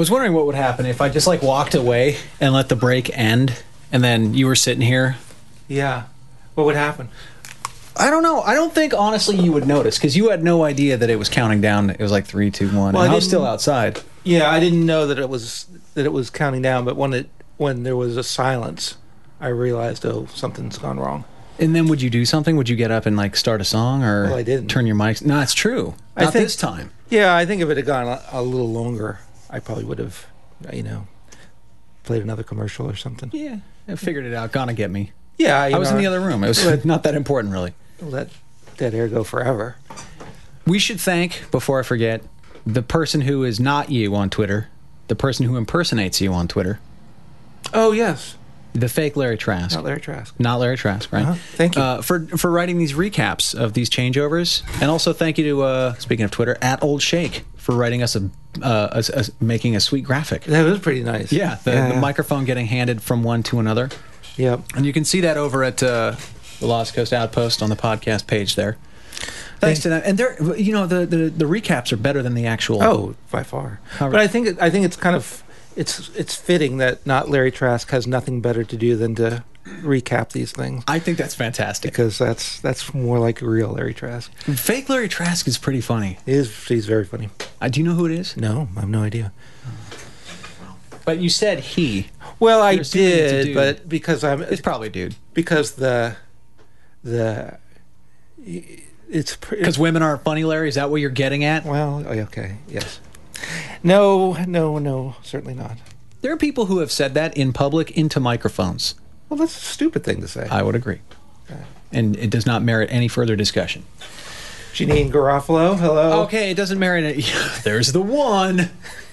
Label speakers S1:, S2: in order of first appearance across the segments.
S1: was wondering what would happen if I just like walked away and let the break end, and then you were sitting here.
S2: Yeah. What would happen?
S1: I don't know. I don't think, honestly, you would notice, because you had no idea that it was counting down. It was like 3, 2, 1,
S2: Well,
S1: and I was still outside.
S2: Yeah, I didn't know that it was counting down, but when there was a silence, I realized, oh, something's gone wrong.
S1: And then would you do something? Would you get up and like start a song, or
S2: Well, I didn't.
S1: turn your mics? No, it's true. Not this time.
S2: Yeah, I think if it had gone a little longer, I probably would have, played another commercial or something.
S1: Yeah, I figured it out. Gonna get me.
S2: Yeah,
S1: I was in the other room. It was not that important, really.
S2: Let dead air go forever.
S1: We should thank, before I forget, the person who is not you on Twitter, the person who impersonates you on Twitter.
S2: Oh, yes.
S1: The fake Larry Trask.
S2: Not Larry Trask.
S1: Not Larry Trask, right?
S2: Thank you.
S1: For writing these recaps of these changeovers. And also thank you to, speaking of Twitter, @OldShake for writing us making a sweet graphic.
S2: That was pretty nice.
S1: Yeah, the microphone getting handed from one to another.
S2: Yep.
S1: And you can see that over at the Lost Coast Outpost on the podcast page there. Thanks to them. And they're, the recaps are better than the actual.
S2: Oh, by far. But I think it's kind of it's fitting that not Larry Trask has nothing better to do than to recap these things.
S1: I think that's fantastic,
S2: because that's more like real Larry Trask.
S1: Fake Larry Trask is pretty funny.
S2: He's very funny.
S1: Do you know who it is?
S2: No, I have no idea.
S1: But you said he.
S2: Well, I did, but because
S1: it's probably a dude.
S2: Because it's
S1: because women aren't funny, Larry. Is that what you're getting at?
S2: Well, okay, yes. No, certainly not.
S1: There are people who have said that in public into microphones.
S2: Well, that's a stupid thing to say.
S1: I would agree. Okay. And it does not merit any further discussion.
S2: Janine Garofalo, hello.
S1: Okay, it doesn't merit it. There's the one.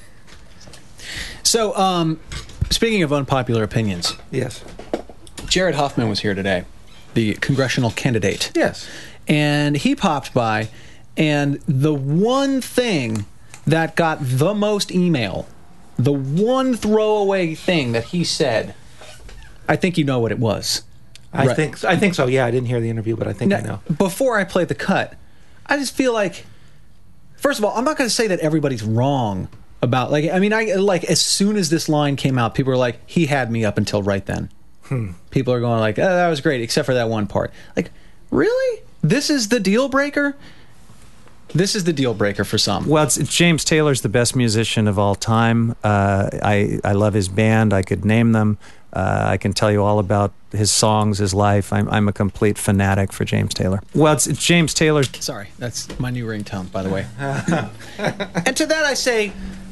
S1: So, speaking of unpopular opinions.
S2: Yes.
S1: Jared Huffman was here today, the congressional candidate.
S2: Yes.
S1: And he popped by, and the one thing that got the most email, the one throwaway thing that he said, I think you know what it was.
S2: I think so. Yeah, I didn't hear the interview, but I think I know.
S1: Before I play the cut, I just feel like, first of all, I'm not going to say that everybody's wrong about, as soon as this line came out, people were like, he had me up until right then. People are going like, oh, that was great, except for that one part. Like, really? This is the deal breaker? This is the deal breaker for some.
S3: Well, James Taylor's the best musician of all time. I love his band. I could name them. I can tell you all about his songs, his life. I'm a complete fanatic for James Taylor. Well, it's James Taylor's...
S1: Sorry, that's my new ringtone, by the way. And to that I say,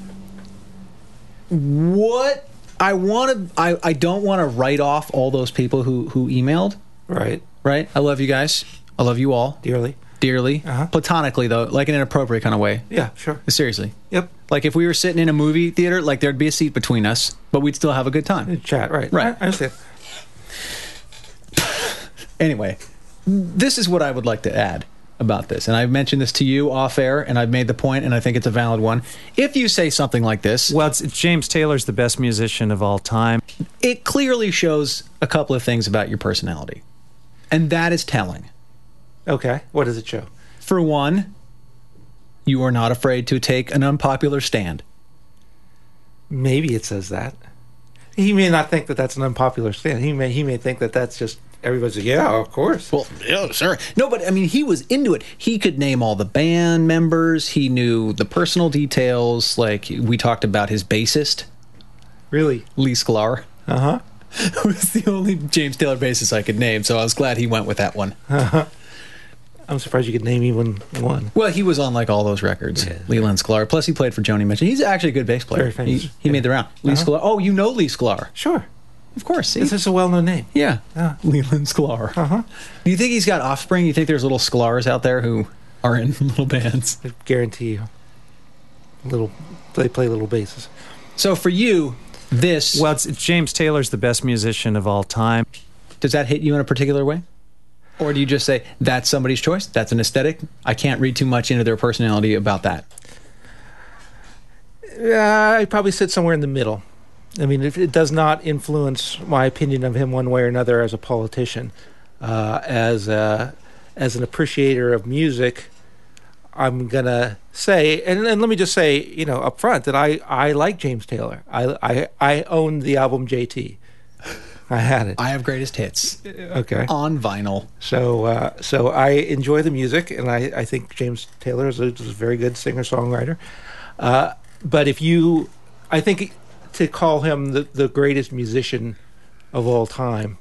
S1: what I don't want to write off all those people who emailed.
S2: Right.
S1: Right? I love you guys. I love you all.
S2: Dearly.
S1: Platonically, though, like in an appropriate kind of way.
S2: Yeah, sure.
S1: Seriously.
S2: Yep.
S1: Like if we were sitting in a movie theater, like there'd be a seat between us, but we'd still have a good time.
S2: Chat, right.
S1: Right.
S2: I understand.
S1: Anyway, this is what I would like to add about this. And I've mentioned this to you off air, and I've made the point, and I think it's a valid one. If you say something like this...
S3: Well, James Taylor's the best musician of all time.
S1: It clearly shows a couple of things about your personality. And that is telling.
S2: Okay. What does it show?
S1: For one, you are not afraid to take an unpopular stand.
S2: Maybe it says that. He may not think that that's an unpopular stand. He may think that that's just everybody's like, yeah, of course.
S1: Well, yeah, sure. No, but I mean, he was into it. He could name all the band members. He knew the personal details. Like we talked about his bassist.
S2: Really?
S1: Lee Sklar.
S2: Uh-huh.
S1: It was the only James Taylor bassist I could name, so I was glad he went with that one.
S2: Uh-huh. I'm surprised you could name even one.
S1: Well, he was on like all those records. Yeah. Leland Sklar. Plus, he played for Joni Mitchell. He's actually a good bass player.
S2: Very famous.
S1: He made the round. Lee Sklar. Oh, you know Lee Sklar?
S2: Sure.
S1: Of course.
S2: This is a well-known name.
S1: Yeah. Leland Sklar.
S2: Uh-huh.
S1: Do you think he's got offspring? Do you think there's little Sklars out there who are in little bands?
S2: I guarantee you. They play little basses.
S1: So for you, this...
S3: Well, James Taylor's the best musician of all time.
S1: Does that hit you in a particular way? Or do you just say, that's somebody's choice, that's an aesthetic, I can't read too much into their personality about that?
S2: I'd probably sit somewhere in the middle. I mean, it does not influence my opinion of him one way or another as a politician. As an appreciator of music, I'm gonna say, and let me just say, up front that I like James Taylor. I own the album JT. I had it.
S1: I have greatest hits
S2: Okay.
S1: on vinyl.
S2: So I enjoy the music, and I think James Taylor is a very good singer-songwriter. But I think to call him the greatest musician of all time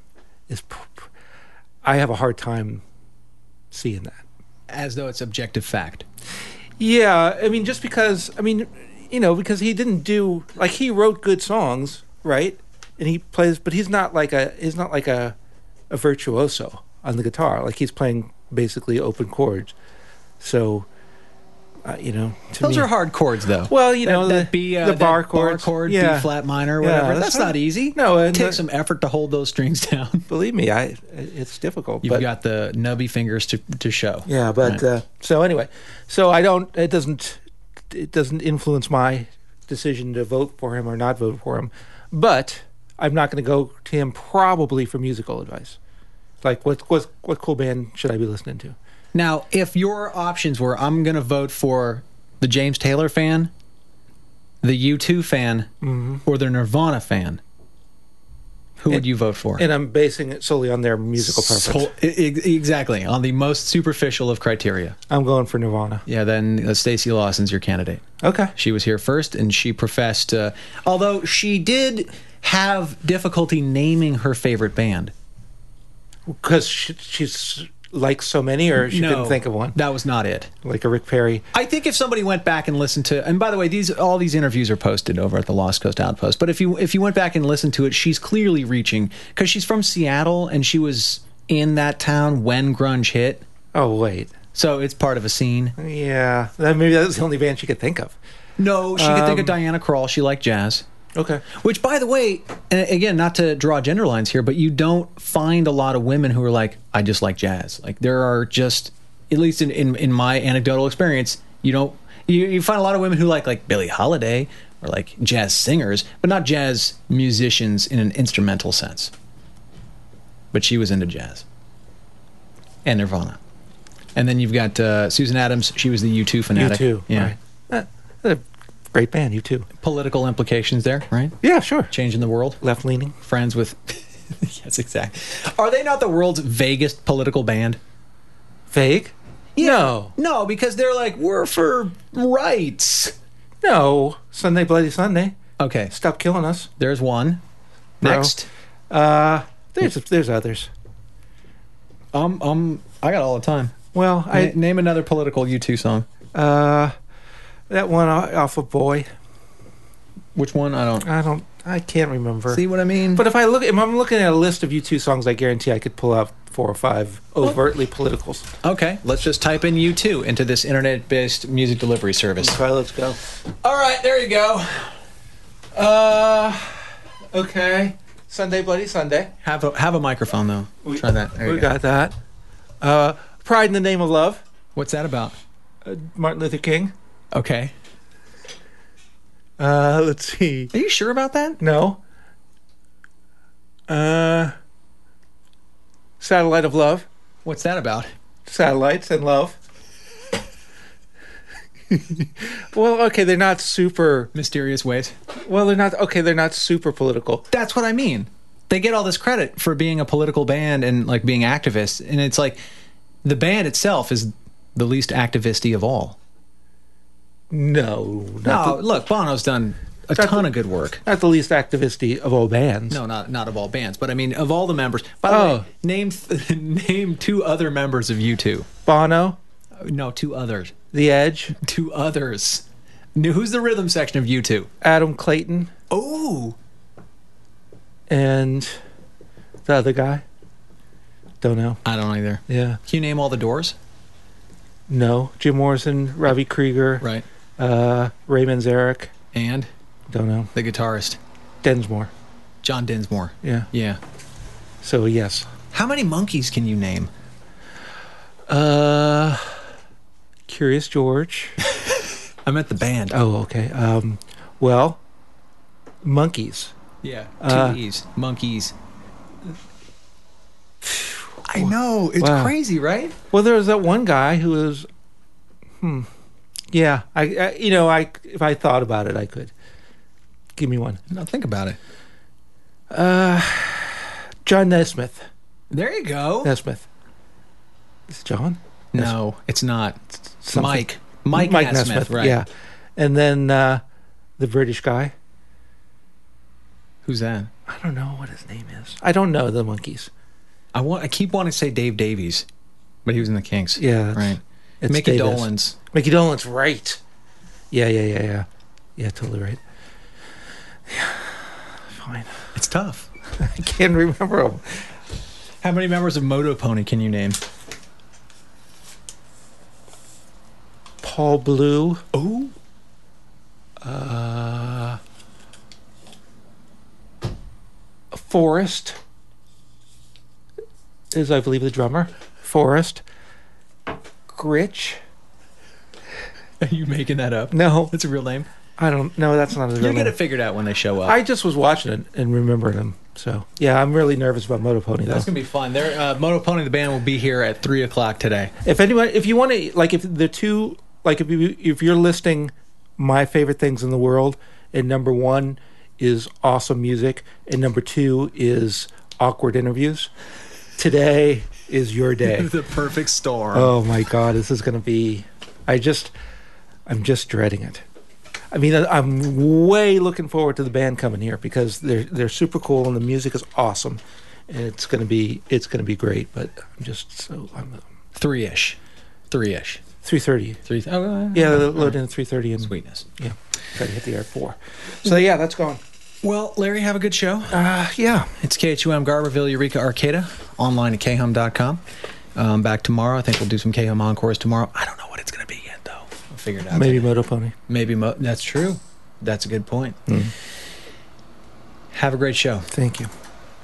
S2: I have a hard time seeing that.
S1: As though it's objective fact.
S2: Yeah, I mean, just because, because he didn't he wrote good songs, right? And he plays, but he's not like a virtuoso on the guitar. Like, he's playing basically open chords. So, to
S1: Those
S2: me,
S1: are hard chords, though.
S2: Well,
S1: that
S2: the bar chords,
S1: chord,
S2: yeah.
S1: B flat minor,
S2: Yeah,
S1: whatever.
S2: that's
S1: That's not easy.
S2: No,
S1: It
S2: and
S1: takes some effort to hold those strings down.
S2: Believe me, it's difficult.
S1: You've
S2: but,
S1: got the nubby fingers to show.
S2: Yeah, but
S1: Right.
S2: So anyway, so it doesn't influence my decision to vote for him or not vote for him. But I'm not going to go to him probably for musical advice. Like, what cool band should I be listening to?
S1: Now, if your options were, I'm going to vote for the James Taylor fan, the U2 fan, or the Nirvana fan, who would you vote for?
S2: And I'm basing it solely on their musical preference.
S1: Exactly, on the most superficial of criteria.
S2: I'm going for Nirvana.
S1: Yeah, then Stacey Lawson's your candidate.
S2: Okay.
S1: She was here first, and she professed, although she did have difficulty naming her favorite band.
S2: Because she's like so many, or she couldn't think of one?
S1: That was not it.
S2: Like a Rick Perry.
S1: I think if somebody went back and listened to, and by the way, all these interviews are posted over at the Lost Coast Outpost. But if you went back and listened to it, she's clearly reaching, because she's from Seattle and she was in that town when grunge hit.
S2: Oh, wait.
S1: So it's part of a scene.
S2: Yeah. Maybe that was the only band she could think of.
S1: No, she could think of Diana Krall. She liked jazz.
S2: Okay.
S1: Which, by the way, and again, not to draw gender lines here, but you don't find a lot of women who are like, I just like jazz. Like, there are just, at least in my anecdotal experience, you find a lot of women who like Billie Holiday or like jazz singers, but not jazz musicians in an instrumental sense. But she was into jazz. And Nirvana. And then you've got Susan Adams. She was the U2 fanatic.
S2: U2,
S1: Yeah.
S2: right. Great band, U2.
S1: Political implications there, right?
S2: Yeah, sure.
S1: Changing the world.
S2: Left-leaning.
S1: Friends with... Yes, exactly. Are they not the world's vaguest political band?
S2: Vague?
S1: Yeah. No, because they're like, we're for rights.
S2: No. Sunday Bloody Sunday.
S1: Okay,
S2: Stop killing us.
S1: there's one. Next.
S2: There's others.
S1: I got all the time.
S2: Well,
S1: Name another political U2 song.
S2: that one off of Boy.
S1: Which one?
S2: I can't remember.
S1: See what I mean?
S2: But if I'm looking at a list of U2 songs, I guarantee I could pull out 4 or 5 overtly politicals.
S1: Okay, let's just type in U2 into this internet-based music delivery service.
S2: Okay, let's go.
S1: All right, there you go.
S2: Okay. Sunday Bloody Sunday.
S1: Have a microphone though. Try that. There
S2: We
S1: you go.
S2: got that. Pride in the Name of Love.
S1: What's that about?
S2: Martin Luther King.
S1: Okay.
S2: Let's see.
S1: Are you sure about that?
S2: No. Satellite of Love.
S1: What's that about?
S2: Satellites and love. Well, okay, they're not super.
S1: Mysterious ways.
S2: Well, they're not. Okay, they're not super political.
S1: That's what I mean. They get all this credit for being a political band and like being activists, and it's like the band itself is the least activisty of all.
S2: No.
S1: Look, Bono's done a ton of good work.
S2: Not the least activisty of all bands.
S1: No, not of all bands, but I mean of all the members. By the way, name 2 other members of U2.
S2: Bono,
S1: No, 2 others.
S2: The Edge,
S1: 2 others. Who's the rhythm section of U2?
S2: Adam Clayton,
S1: Oh,
S2: and the other guy. Don't know.
S1: I don't either.
S2: Yeah.
S1: Can you name all the Doors?
S2: No. Jim Morrison, Robbie Krieger,
S1: Right.
S2: Ray Manzarek.
S1: And
S2: Don't know.
S1: the guitarist,
S2: Densmore.
S1: John Dinsmore.
S2: Yeah.
S1: Yeah.
S2: So yes.
S1: How many monkeys can you name?
S2: Curious George.
S1: I meant the band.
S2: Oh, okay. Well, Monkeys.
S1: Yeah. 2 E's. Monkeys. I know. It's
S2: Wow.
S1: crazy, right?
S2: Well, there was that one guy who was Yeah, I if I thought about it, I could. Give me one.
S1: No, think about it.
S2: John Nesmith.
S1: There you go.
S2: Nesmith. Is it John?
S1: No, it's not.
S2: Something.
S1: Mike Nesmith, right?
S2: Yeah, and then the British guy.
S1: Who's that?
S2: I don't know what his name is. I don't know the Monkees.
S1: I keep wanting to say Dave Davies, but he was in the Kinks.
S2: Yeah,
S1: right.
S2: It's
S1: Mickey
S2: Davis.
S1: Dolenz.
S2: Mickey Dolenz, right? Yeah. Yeah, totally right. Yeah, fine.
S1: It's tough.
S2: I can't remember them.
S1: How many members of Moto Pony can you name?
S2: Paul Blue.
S1: Oh.
S2: Forrest is, I believe, the drummer. Forrest. Gritch.
S1: Are you making that up?
S2: No,
S1: That's a real name.
S2: I don't know. That's not his real
S1: You'll get
S2: name.
S1: it figured out when they show up.
S2: I just was watching it and remembering him. So yeah, I'm really nervous about Moto Pony though.
S1: That's gonna be fun. Moto Pony the band will be here at 3:00 today.
S2: If you want to, like, if the two, like, if you're listing my favorite things in the world, and number one is awesome music, and number two is awkward interviews, today is your day.
S1: The perfect storm.
S2: Oh my God, this is going to be. I'm just dreading it. I mean, I'm way looking forward to the band coming here because they're super cool and the music is awesome, and it's gonna be great. But I'm
S1: 3-ish.
S2: 3:30. Yeah, they'll load in at 3:30 and
S1: Sweetness.
S2: yeah, try to hit the air at 4. So yeah, that's going.
S1: Well, Larry, have a good show.
S2: Yeah.
S1: It's KHUM Garberville, Eureka, Arcata, online at khum.com. Back tomorrow. I think we'll do some KHUM encores tomorrow. I don't know what it's going to be yet, though. We'll figure it out.
S2: Maybe Moto Pony.
S1: That's true. That's a good point.
S2: Mm.
S1: Have a great show.
S2: Thank you.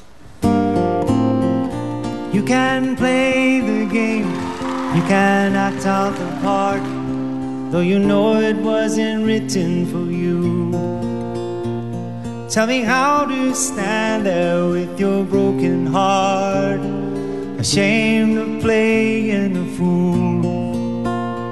S4: You can play the game, you can act out the part, though you know it wasn't written for you. Tell me how to stand there with your broken heart, ashamed of playing the fool.